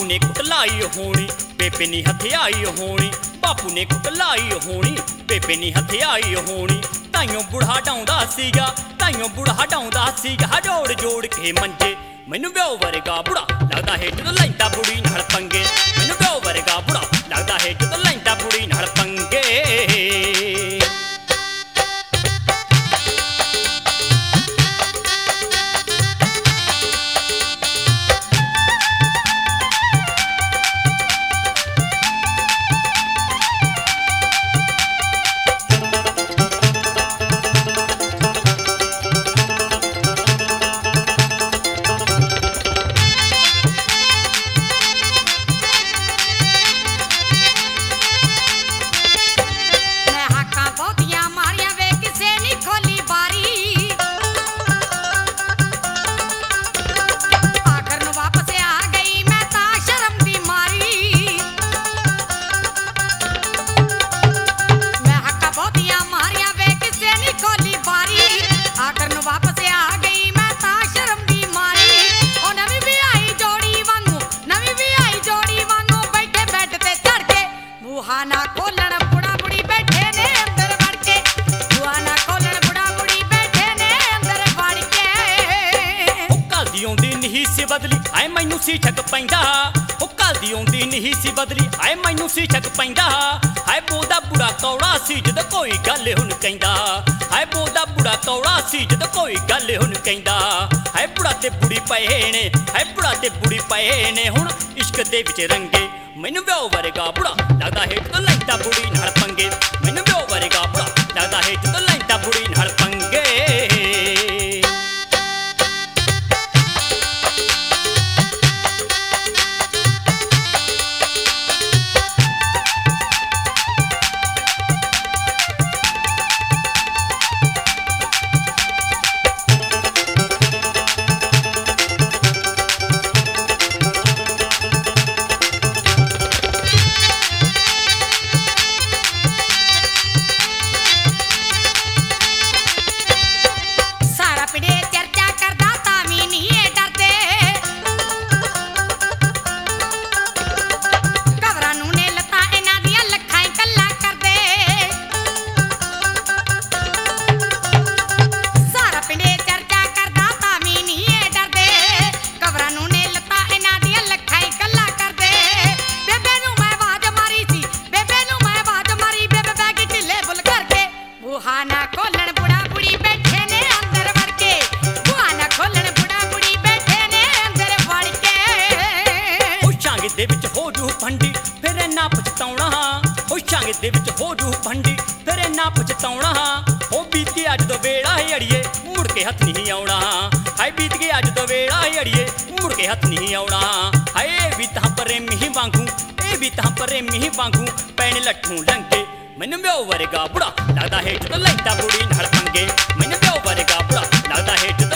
ने कुटलाई होनी बेबे नी हथियाई होनी, बापू ने कुटलाई होनी बेबे नी हथियाई होनी। ताइयों बुढ़ा डाउंदा सीगा, ताइयों बुढ़ा डाउंदा सीगा, जोड़ जोड़ के मंजे। मैनू ब्याह वर्गा बुढ़ा लगदा है जदों लैंदा बुढ़ी नाल पंगे। मैनू ब्याह वर्गा बुढ़ा लगदा है जदों लैंदा बुढ़ी नाल पंगे। बदली आए मैनू सी छक पैंदा, ओ कल दी आउंदी नहीं सी बदली आए मैनू सी छक पैंदा। हाय बोदा बुढ़ा कौड़ा सी जद कोई गल हुन कहंदा, हाय बोदा बुढ़ा कौड़ा सी जद कोई गल हुन कहंदा। हाय बुढ़ा ते बुढ़ी पए ने, हाय बुढ़ा ते बुढ़ी पए ने हुण इश्क दे विच रंगे। मैनू ब्याह वर्गा बुढ़ा लगदा है जदों लैंदा बुढ़ी नाल पंगे। मैनू ब्याह वर्गा बुढ़ा लगदा है जदों लैंदा बुढ़ी नाल पंगे। दे विच हो जू भंडी फिर ना पछताउणा, ओ शांगे दे विच हो जू भंडी फिर ना पछताउणा। ओ बीत गया अज दा वेला है अड़िए मुड़ के हथ नहीं आउणा। हाय बीत गया अज दा वेला है अड़िए मुड़ के हथ नहीं आउणा। हाय भी तां परे मिही वांगू, ए भी तां परे मिही वांगू पैण लट्ठू लंगे। मैनू ब्याह वर्गा बुढ़ा लगदा है जदों लैंदा बुढ़ी नाल पंगे। मैनू ब्याह वर्गा बुढ़ा लगदा है